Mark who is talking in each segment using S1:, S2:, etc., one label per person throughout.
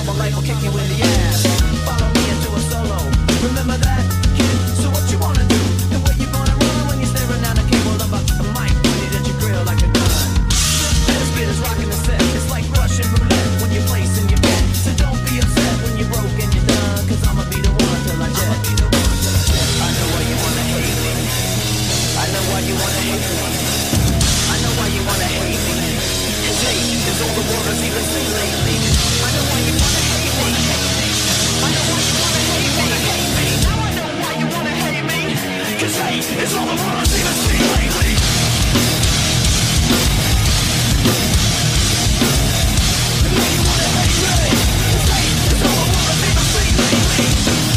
S1: my life will kick you in the ass. Follow me into a solo. Remember that, kid? So what you wanna do? And where you gonna run when you're staring down a cable of a mic pointed at your grill like a gun? This kid is rocking the set. It's like Russian roulette when you're placing your bet. So don't be upset when you're broke and you're done, 'cause I'ma be the one till I jet. I know why you wanna hate me. I know why you wanna hate me. I know why you wanna hate me. 'Cause hate is all the world has even seen lately. I know why you wanna hate me. I know why you wanna hate me. Now I know why you wanna hate me. 'Cause hate is all the world has even seen lately. I know you wanna hate me. 'Cause hate is all the world has even seen lately.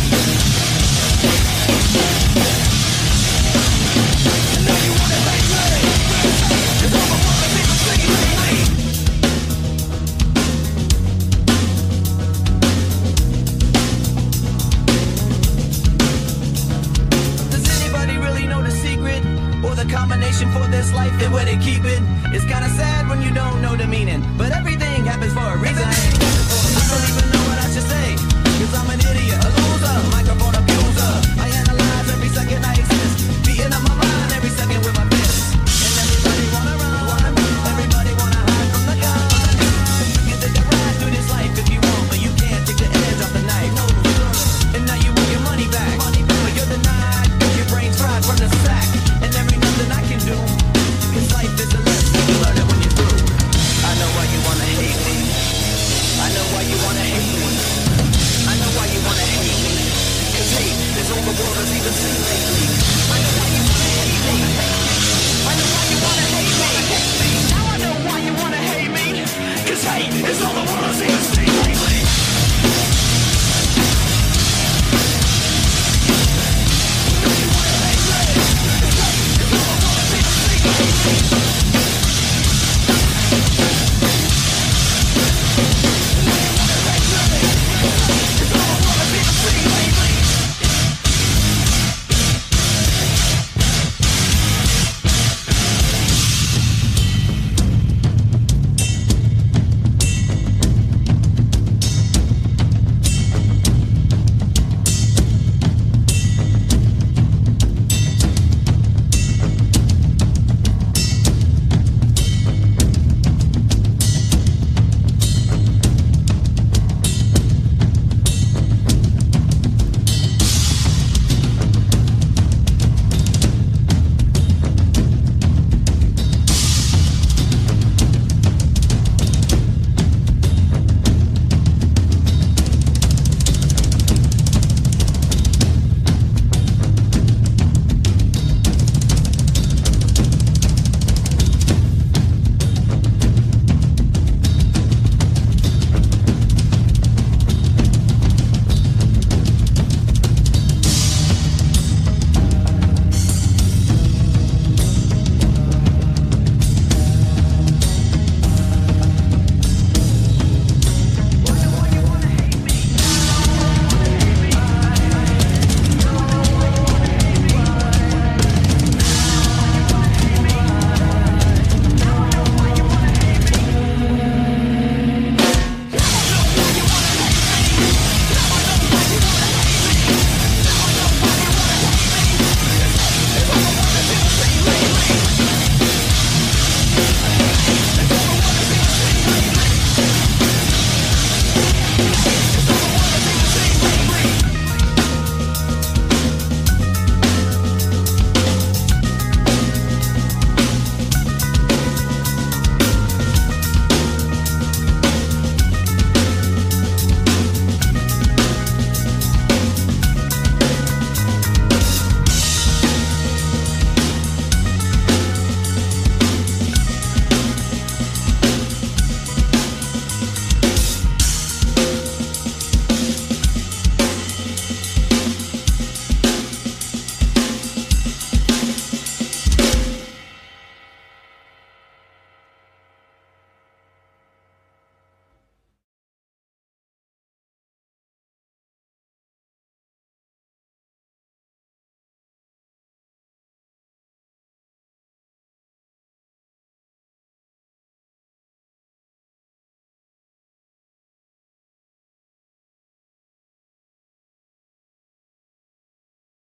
S1: I know you wanna hate me. 'Cause hate is all the world has even seen lately. Does anybody really know the secret or the combination for this life and where they keep it? It's kinda sad when you don't